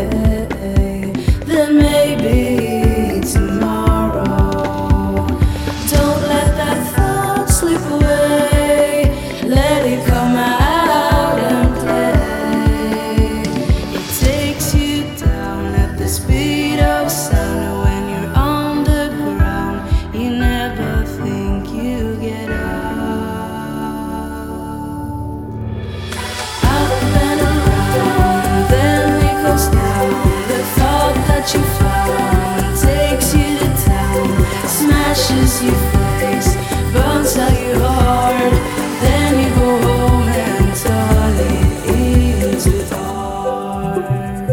then maybe tomorrow. Don't let that thought slip away. Let it come out and play. It takes you down at the speed of sound. When you're on the ground, you never think you get up and around, then it goes down. The thought that you found takes you to town, smashes your face, burns out your heart. Then you go home and turn it into art.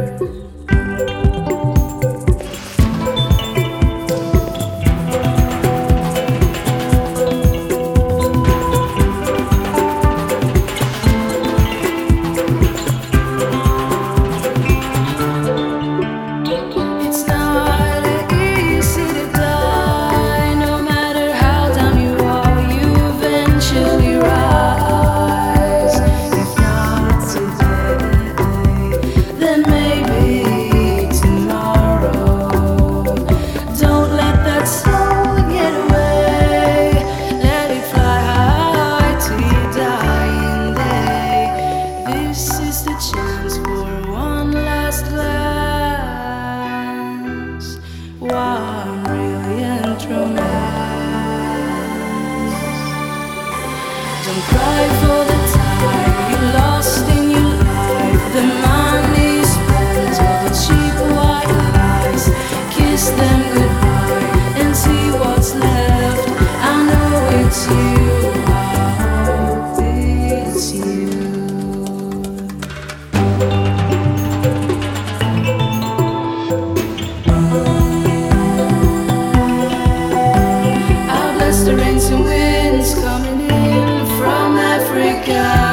It's not easy to die. No matter how down you are, you eventually rise. If not today, then maybe tomorrow. Don't let that soul get away. Let it fly high till your dying day. This is the chance for one last glance. One brilliant romance. Don't cry for the time you lost in your life. The money spent, all the cheap white lies. Kiss them goodbye and see what's left. I know it's you, I hope it's you. I'll bless the rains and winds coming in from Africa.